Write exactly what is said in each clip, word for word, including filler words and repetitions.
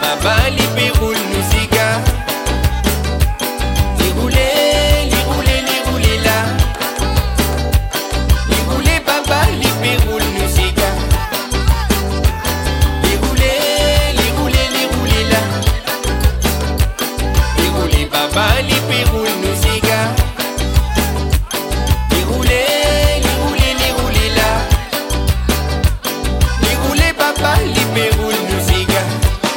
papa, li péroule nous cigare. Li roule, li roule, li roule là. Li roule papa, li péroule nous cigare. Li roule, li roule, li roule là. Li roule papa, li péroule nous cigare. Li roule, li roule, li roule là. Li roule papa, li péroule nous cigare.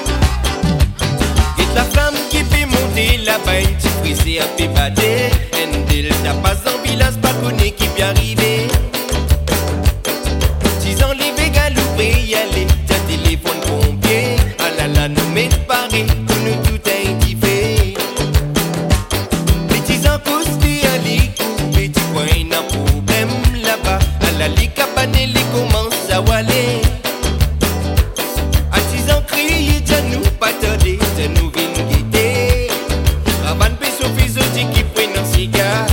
Et la flamme qui fait monter là-bas, une petite frisée à fait battre. Endel, t'as pas en village, pas connu qui peut arriver. Dix ans, les végas, l'ouvrir, y aller. T'as téléphone pompier. Ah là là, nous mettons pareil, pour nous tout indiffé. Les dix ans, coustés à l'écoute, tu vois, il y a un problème là-bas. À la ligue, cabané, les commence à waller. À dix ans, crier, t'as nous pas tarder, t'as nous vine guetter. Avant de pécho, fils dit qui prennent un cigare.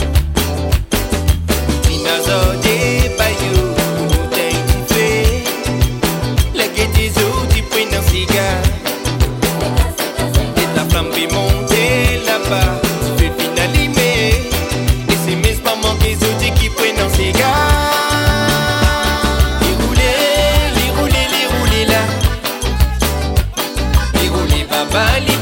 Dinosaure des bayous, bouteille du fait. La guette des eaux, qui prennent un cigare. Et la flamme fait monter là-bas, tu fais finaliser. Et c'est mes mamans qui ont dit qui prennent un cigare. Les rouler, les rouler, les rouler là. Les rouler, papa, les